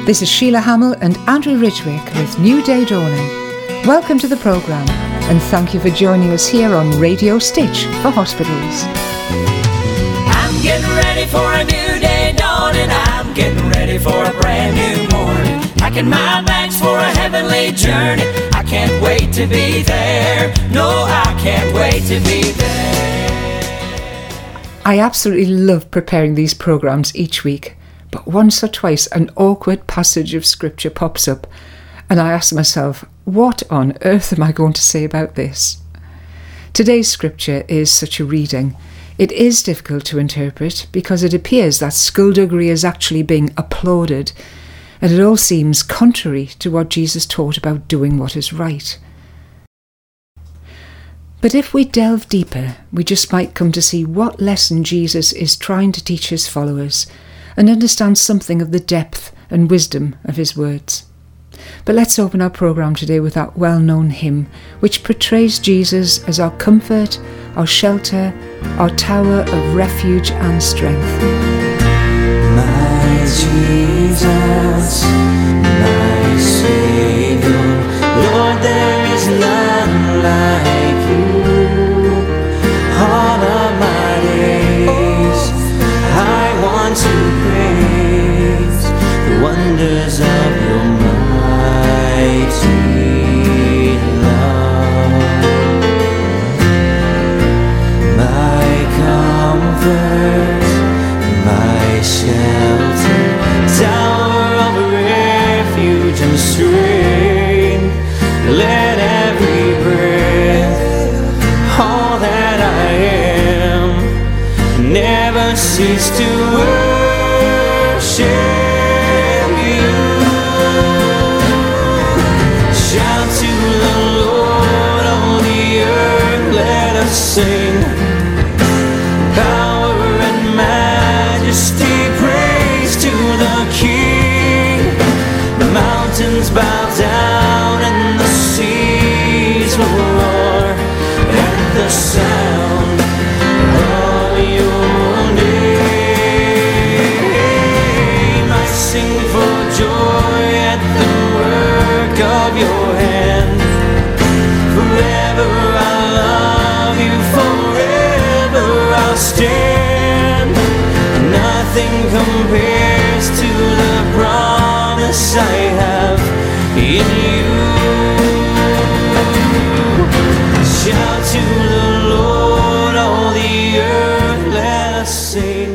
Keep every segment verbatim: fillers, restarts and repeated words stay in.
This is Sheila Hamill and Andrew Ridgwick with New Day Dawning. Welcome to the programme and thank you for joining us here on Radio Stitch for Hospitals. I'm getting ready for a new day dawning. I'm getting ready for a brand new morning. Packing my bags for a heavenly journey. I can't wait to be there. No, I can't wait to be there. I absolutely love preparing these programmes each week. But once or twice an awkward passage of scripture pops up and I ask myself, what on earth am I going to say about this? Today's scripture is such a reading. It is difficult to interpret because it appears that skullduggery is actually being applauded and it all seems contrary to what Jesus taught about doing what is right. But if we delve deeper, we just might come to see what lesson Jesus is trying to teach his followers and understand something of the depth and wisdom of his words. But let's open our programme today with that well-known hymn, which portrays Jesus as our comfort, our shelter, our tower of refuge and strength. My Jesus, my Saviour, Lord, there is none like you. All of my days, I want to praise the wonders of your mighty love. My comfort, my shelter, tower of refuge and strength. Let every breath, all that I am, never cease to worship you. Shout to the Lord, all the earth, let us sing. Power and majesty, praise to the King. The mountains bow down and the seas will roar at the sound of your name. I sing for joy at the work of your hand. Forever I'll love you, forever I'll stand. Nothing compares to the promise I have in you. Shout to the Lord, all the earth, let us sing.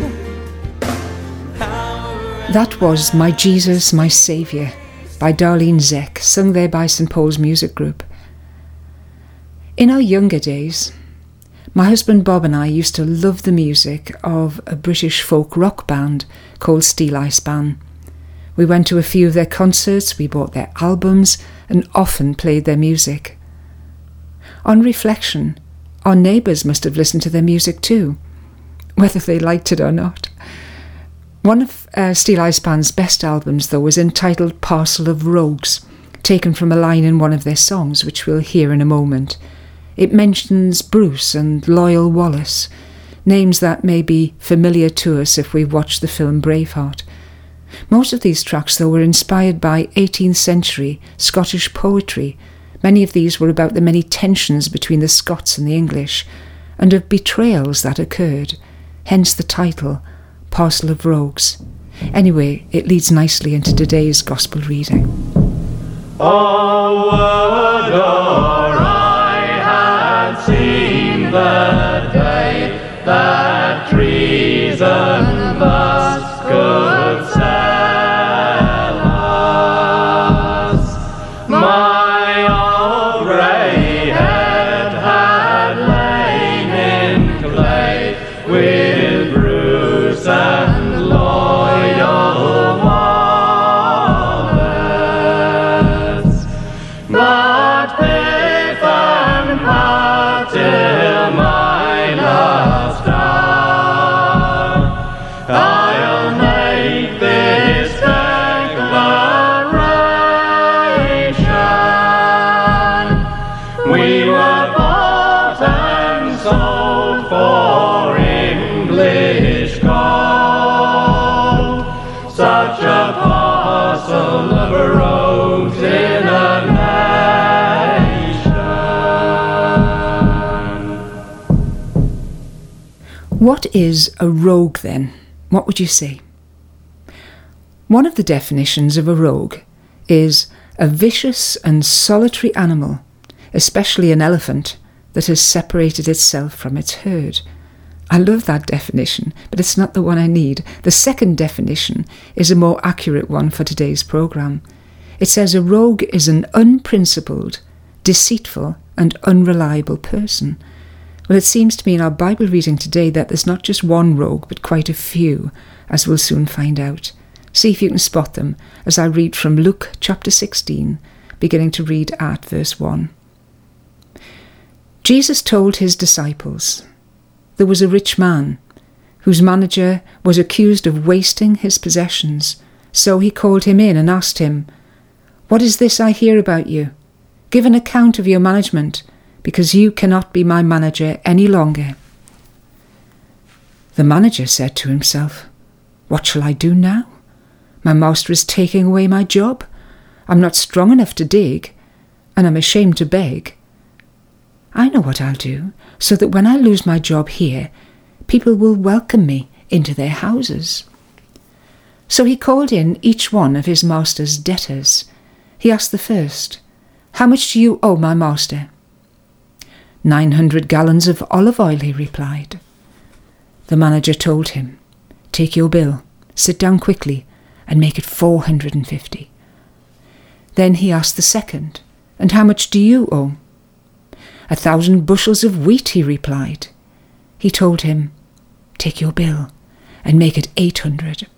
That was My Jesus, My Saviour by Darlene Zek, sung there by Saint Paul's Music Group. In our younger days, my husband Bob and I used to love the music of a British folk rock band called Steel Ice Band. We went to a few of their concerts, we bought their albums and often played their music. On reflection, our neighbours must have listened to their music too, whether they liked it or not. One of uh, Steel Ice Band's best albums, though, was entitled Parcel of Rogues, taken from a line in one of their songs, which we'll hear in a moment. It mentions Bruce and Loyal Wallace, names that may be familiar to us if we've watched the film Braveheart. Most of these tracks, though, were inspired by eighteenth century Scottish poetry. Many of these were about the many tensions between the Scots and the English, and of betrayals that occurred, hence the title, Parcel of Rogues. Anyway, it leads nicely into today's Gospel reading. Oh, would or I had seen the day that treason thus could sell us. My old grey head had lain in clay with Bruce and Loyal Wallace. But if and part till mine apostle of rogues in a nation. What is a rogue then? What would you say? One of the definitions of a rogue is a vicious and solitary animal, especially an elephant, that has separated itself from its herd. I love that definition, but it's not the one I need. The second definition is a more accurate one for today's programme. It says a rogue is an unprincipled, deceitful and unreliable person. Well, it seems to me in our Bible reading today that there's not just one rogue, but quite a few, as we'll soon find out. See if you can spot them as I read from Luke chapter sixteen, beginning to read at verse one. Jesus told his disciples, there was a rich man whose manager was accused of wasting his possessions. So he called him in and asked him, what is this I hear about you? Give an account of your management, because you cannot be my manager any longer. The manager said to himself, what shall I do now? My master is taking away my job. I'm not strong enough to dig, and I'm ashamed to beg. I know what I'll do, so that when I lose my job here, people will welcome me into their houses. So he called in each one of his master's debtors. He asked the first, how much do you owe my master? Nine hundred gallons of olive oil, he replied. The manager told him, take your bill, sit down quickly, and make it four hundred and fifty. Then he asked the second, and how much do you owe? A thousand bushels of wheat, he replied. He told him, take your bill, and make it eight hundred.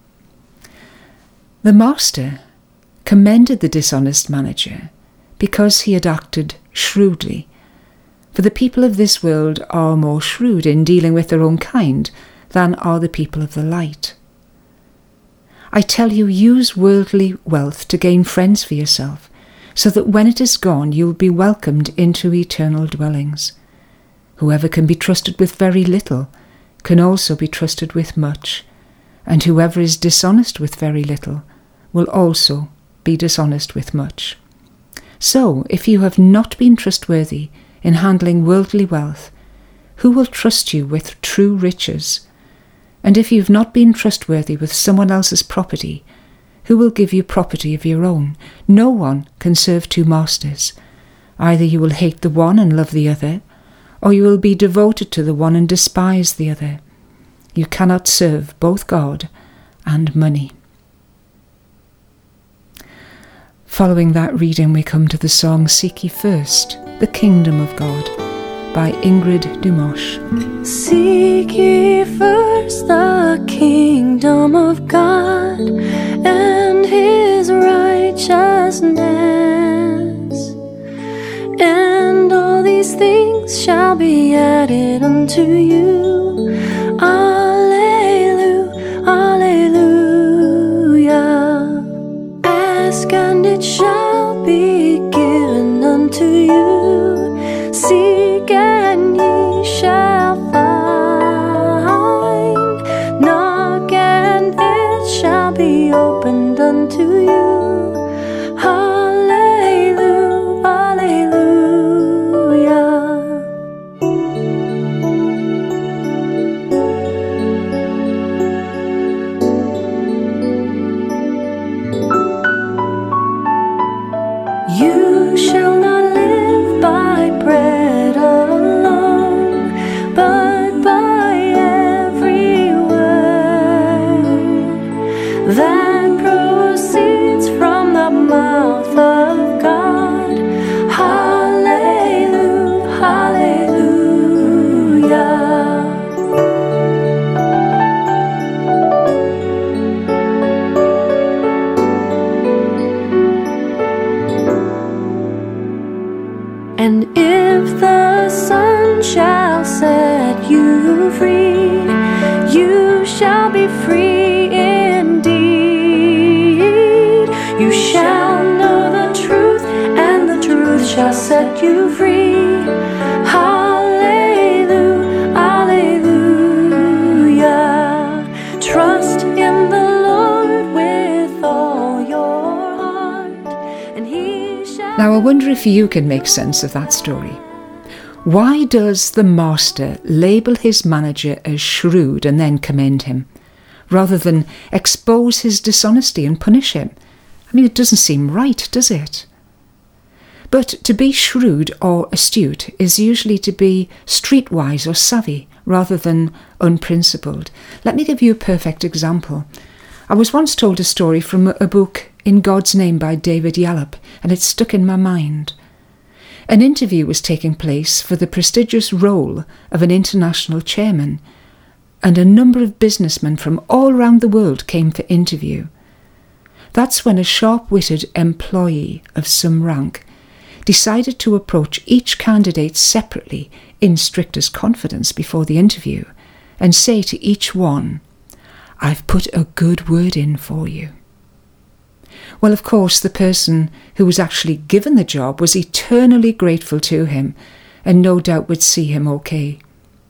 The master commended the dishonest manager because he had acted shrewdly, for the people of this world are more shrewd in dealing with their own kind than are the people of the light. I tell you, use worldly wealth to gain friends for yourself, so that when it is gone you will be welcomed into eternal dwellings. Whoever can be trusted with very little can also be trusted with much, and whoever is dishonest with very little will also be dishonest with much. So, if you have not been trustworthy in handling worldly wealth, who will trust you with true riches? And if you have not been trustworthy with someone else's property, who will give you property of your own? No one can serve two masters. Either you will hate the one and love the other, or you will be devoted to the one and despise the other. You cannot serve both God and money. Following that reading, we come to the song Seek Ye First, the Kingdom of God, by Ingrid Dumosh. Seek ye first the kingdom of God and his righteousness, and all these things shall be added unto you. Alleluia, alleluia. Ask and it shall be given unto you. Seek and ye shall find. Knock and it shall be opened unto you. Hallelujah, hallelujah. You shall not live by bread alone, but by every word that proceeds from the mouth of God. Hallelujah, hallelujah. And if the sun shall set you free, you shall be free indeed. You shall know the truth, and the truth shall set you free. Hallelujah, hallelujah. Trust in the Lord with Now I wonder if you can make sense of that story. Why does the master label his manager as shrewd and then commend him, rather than expose his dishonesty and punish him? I mean, it doesn't seem right, does it? But to be shrewd or astute is usually to be streetwise or savvy, rather than unprincipled. Let me give you a perfect example. I was once told a story from a book, In God's Name by David Yallop, and it stuck in my mind. An interview was taking place for the prestigious role of an international chairman, and a number of businessmen from all around the world came for interview. That's when a sharp-witted employee of some rank decided to approach each candidate separately in strictest confidence before the interview and say to each one, "I've put a good word in for you." Well, of course, the person who was actually given the job was eternally grateful to him and no doubt would see him okay.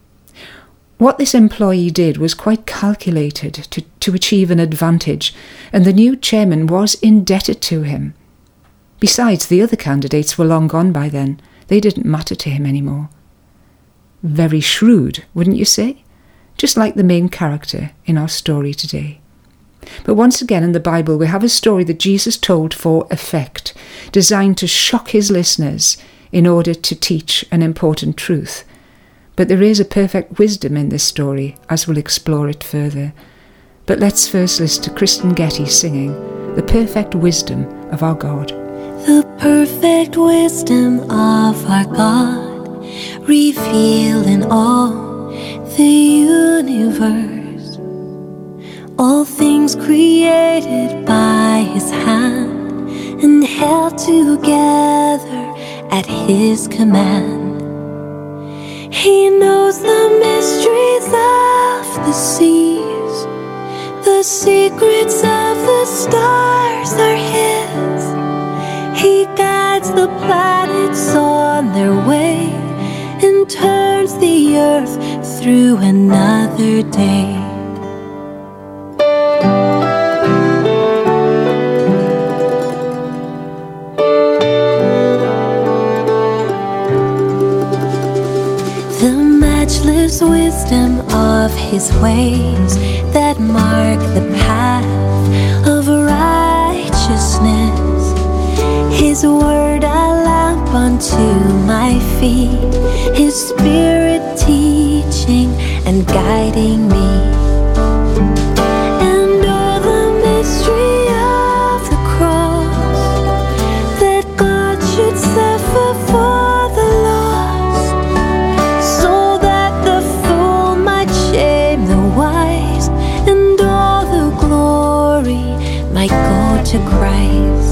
What this employee did was quite calculated to, to achieve an advantage, and the new chairman was indebted to him. Besides, the other candidates were long gone by then. They didn't matter to him anymore. Very shrewd, wouldn't you say? Just like the main character in our story today. But once again in the Bible we have a story that Jesus told for effect, designed to shock his listeners in order to teach an important truth. But there is a perfect wisdom in this story, as we'll explore it further. But let's first listen to Kristen Getty singing The Perfect Wisdom of Our God. The perfect wisdom of our God, revealed in all the universe, all things created by his hand and held together at his command. He knows the mysteries of the seas, the secrets of the stars are his. He guides the planets on their way and turns the earth through another day. The matchless wisdom of his ways that mark the path of righteousness. His word a lamp unto my feet, his spirit teaching and guiding me. And all the mystery of the cross, that God should suffer for the lost, so that the fool might shame the wise, and all the glory might go to Christ.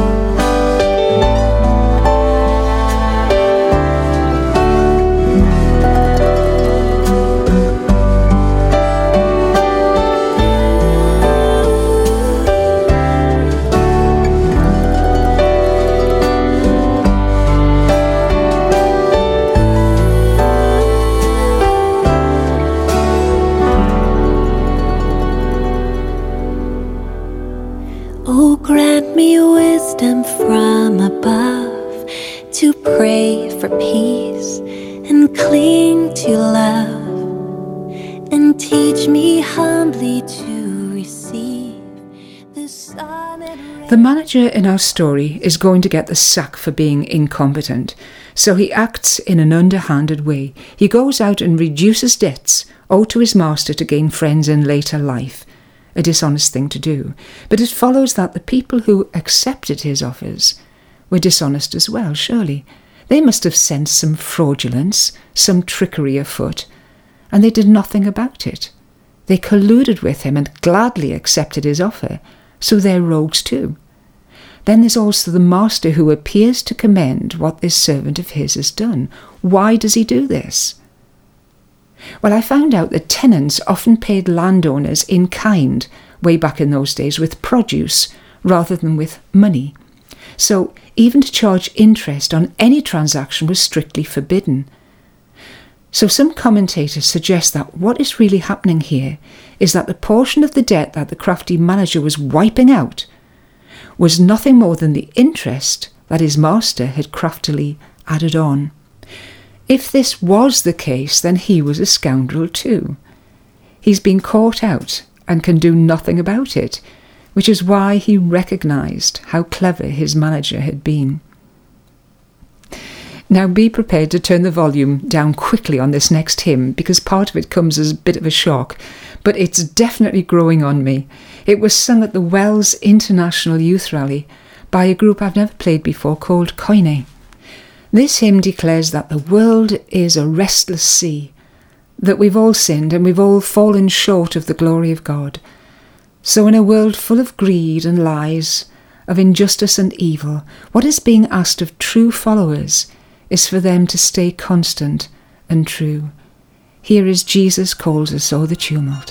Oh, grant me wisdom from above to pray for peace and cling to love, and teach me humbly to receive the sun and rain. The manager in our story is going to get the sack for being incompetent, so he acts in an underhanded way. He goes out and reduces debts owed to his master to gain friends in later life. A dishonest thing to do, but it follows that the people who accepted his offers were dishonest as well, surely. They must have sensed some fraudulence, some trickery afoot, and they did nothing about it. They colluded with him and gladly accepted his offer, so they're rogues too. Then there's also the master who appears to commend what this servant of his has done. Why does he do this? Well, I found out that tenants often paid landowners in kind way back in those days with produce rather than with money. So even to charge interest on any transaction was strictly forbidden. So some commentators suggest that what is really happening here is that the portion of the debt that the crafty manager was wiping out was nothing more than the interest that his master had craftily added on. If this was the case, then he was a scoundrel too. He's been caught out and can do nothing about it, which is why he recognised how clever his manager had been. Now be prepared to turn the volume down quickly on this next hymn, because part of it comes as a bit of a shock, but it's definitely growing on me. It was sung at the Wells International Youth Rally by a group I've never played before called Koine. This hymn declares that the world is a restless sea, that we've all sinned and we've all fallen short of the glory of God. So in a world full of greed and lies, of injustice and evil, what is being asked of true followers is for them to stay constant and true. Here is Jesus Calls Us O'er the Tumult.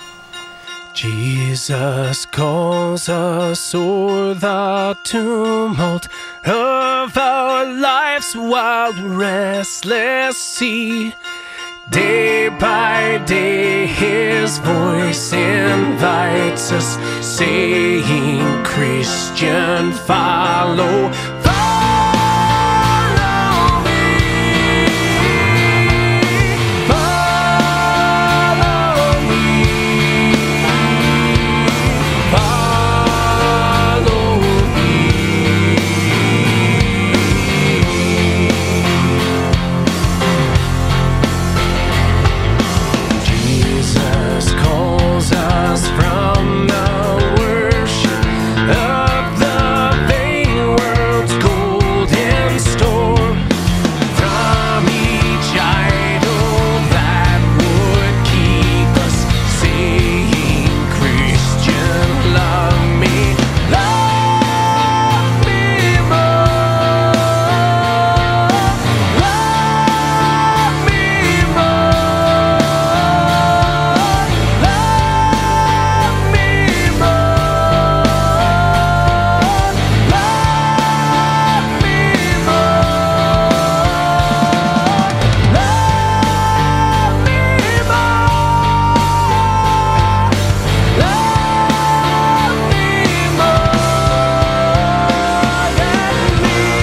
Jesus calls us o'er the tumult of our life's wild, restless sea. Day by day his voice invites us, saying, Christian, follow, follow me, follow me, follow me. Jesus calls us from the worship of the vain world's golden store, from each idol that would keep us saying, Christian, love me, love me more, love me more, love me more, love me more, love me more, love me more than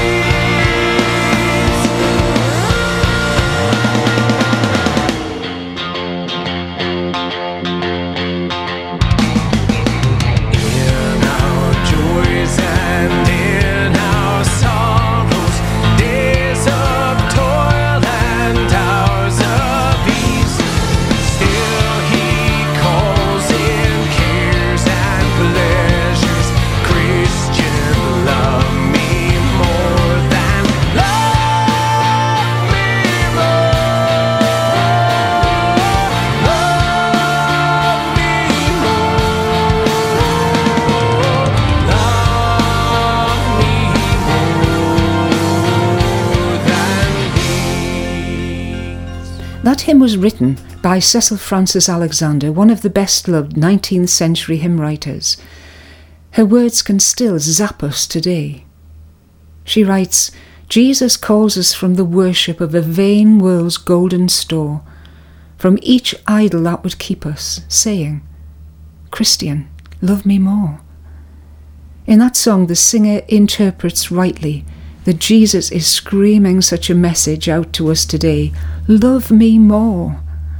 in our joys and in our sorrows, days of toil and hours of ease, still he calls in cares and pleasures. Christian, love me more than love me more, love me more, love me more than these. That hymn was written by Cecil Frances Alexander, one of the best-loved nineteenth century hymn writers. Her words can still zap us today. She writes, Jesus calls us from the worship of a vain world's golden store, from each idol that would keep us, saying, Christian, love me more. In that song, the singer interprets rightly that Jesus is screaming such a message out to us today, love me more.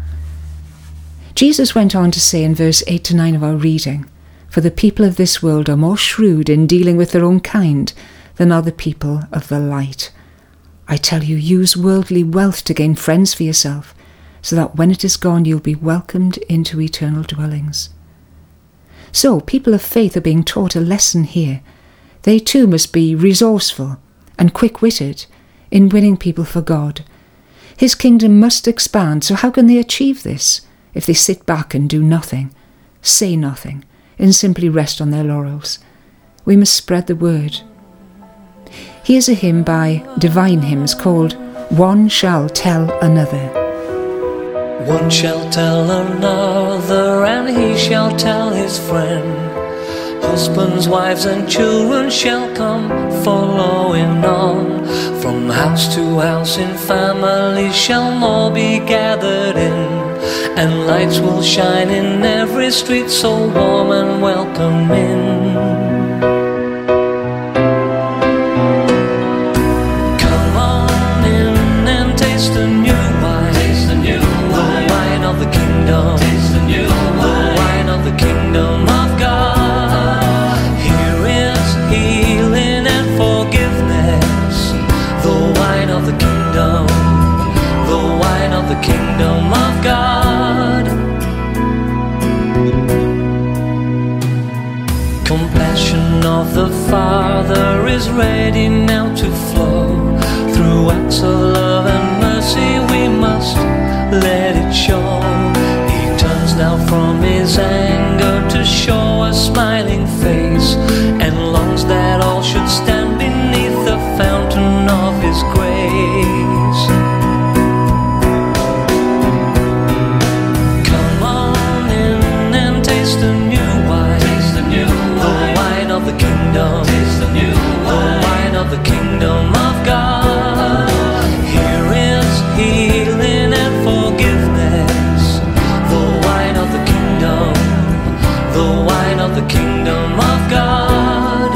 Jesus went on to say in verse eight to nine of our reading, for the people of this world are more shrewd in dealing with their own kind than are the people of the light. I tell you, use worldly wealth to gain friends for yourself, so that when it is gone you'll be welcomed into eternal dwellings. So people of faith are being taught a lesson here. They too must be resourceful and quick-witted in winning people for God. His kingdom must expand, so how can they achieve this if they sit back and do nothing, say nothing, and simply rest on their laurels? We must spread the word. Here's a hymn by Divine Hymns called One Shall Tell Another. One shall tell another, and he shall tell his friend. Husbands, wives, and children shall come following on. From house to house in families shall more be gathered in, and lights will shine in every street so warm and welcoming. compassion of the Father is ready now to flow. Through acts of love and mercy we must let it show. He turns now from his anger to show a smiling face, and longs that all should stand beneath the fountain of his grace. Come on in and taste the new wine, taste the new wine, the wine of the kingdom, taste the new wine, the wine of the kingdom of God. Here is healing and forgiveness, the wine of the kingdom, the wine of the kingdom of God.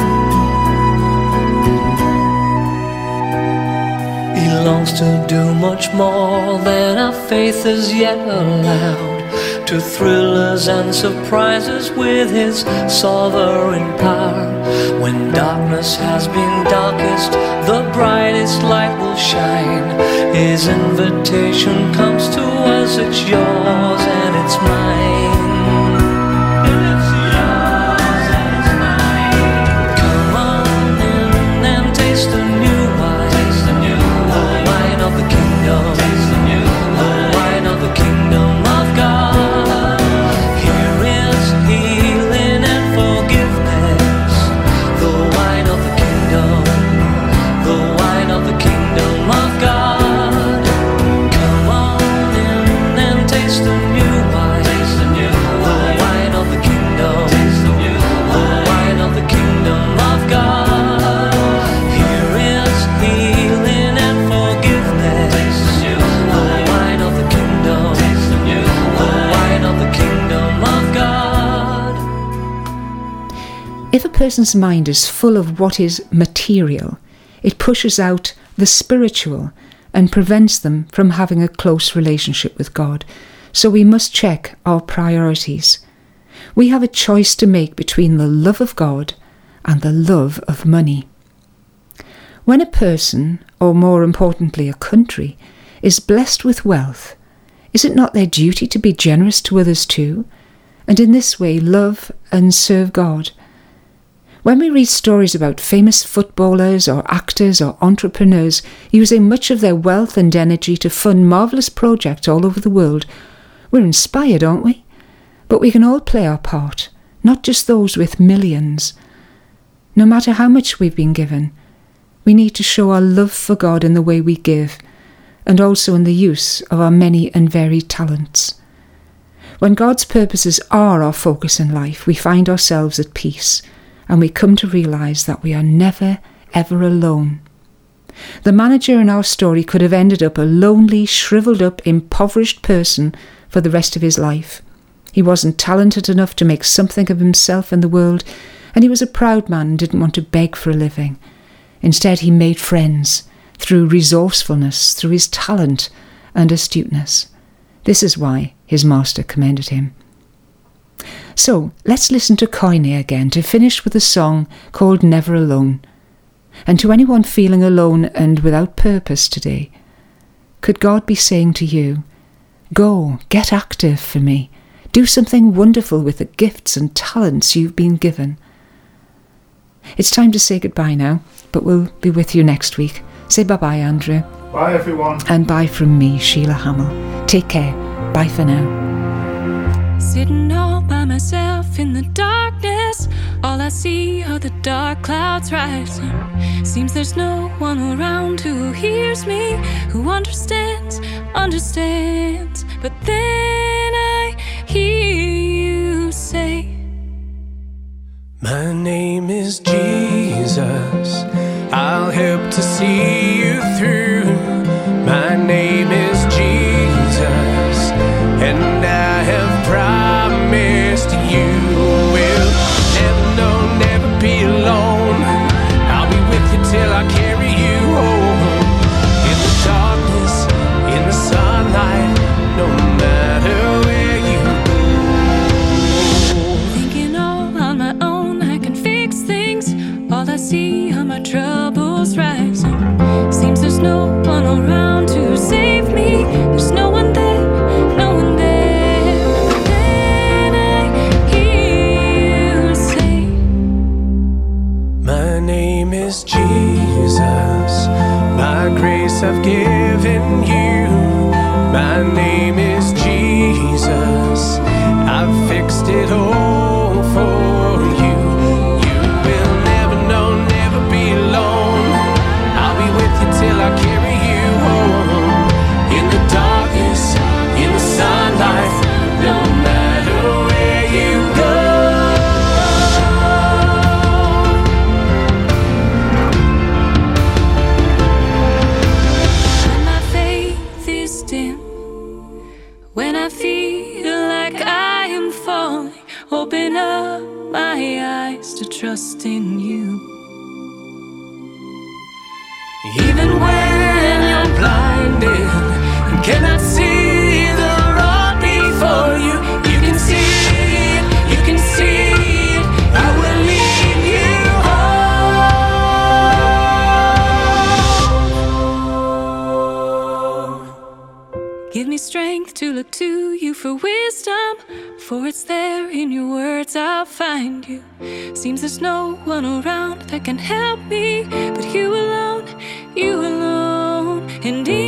He longs to do much more than our faith has yet allowed, to thrill us and surprise us with his sovereign power. When darkness has been darkest, the brightest light will shine. His invitation comes to us, it's yours and it's mine. And it's yours and it's mine. Come on in and taste the new wine, taste the new wine, the wine of the kingdom, taste the new wine, the wine of the kingdom of God. Here is healing and forgiveness, the wine of the kingdom, the wine of the kingdom of God. Come on in and taste the new wine, taste the new wine, the wine of the kingdom, taste the new wine, the wine of the kingdom of God. Here is healing and forgiveness, taste the new wine, the wine of the kingdom, taste the new wine, the wine of the kingdom of God. If a person's mind is full of what is material, it pushes out the spiritual and prevents them from having a close relationship with God. So we must check our priorities. We have a choice to make between the love of God and the love of money. When a person, or more importantly a country, is blessed with wealth, is it not their duty to be generous to others too, and in this way love and serve God? When we read stories about famous footballers or actors or entrepreneurs using much of their wealth and energy to fund marvellous projects all over the world, we're inspired, aren't we? But we can all play our part, not just those with millions. No matter how much we've been given, we need to show our love for God in the way we give, and also in the use of our many and varied talents. When God's purposes are our focus in life, we find ourselves at peace, and we come to realise that we are never, ever alone. The manager in our story could have ended up a lonely, shriveled up, impoverished person for the rest of his life. He wasn't talented enough to make something of himself in the world, and he was a proud man and didn't want to beg for a living. Instead, he made friends through resourcefulness, through his talent and astuteness. This is why his master commended him. So let's listen to Koine again to finish with a song called Never Alone. And to anyone feeling alone and without purpose today, could God be saying to you, go, get active for me, do something wonderful with the gifts and talents you've been given. It's time to say goodbye now, but we'll be with you next week. Say bye-bye, Andrew. Bye, everyone. And bye from me, Sheila Hamill. Take care. Bye for now. Sitting all by myself in the darkness, all I see are the dark clouds rising. Seems there's no one around who hears me, who understands, understands. But then I hear you say, my name is Jesus, I'll help to see you through. My name is Jesus, and I have promised you will never, no, never be alone. I'll be with you till I carry you home. In the darkness, in the sunlight, no matter where you go. thinking all on my own, I can fix things. All I see are my troubles rising. Seems there's no one around to save me. There's no one there, no one there. But then I hear you say, name is Jesus. My grace I've given you. My name is Jesus. I've fixed it all for you. You will never know, never be alone. I'll be with you till I carry you home. In the darkness, in the sunlight, no matter where you go. When my faith is dim, when I feel like I am falling, open up my eyes to trust in you. Even when you're blinded and cannot see the road before you, you can see it, you can see it. I will lead you home. Give me strength to look to you for wisdom, for it's there in your words I'll find you. Seems there's no one around that can help me but you alone, you alone. And in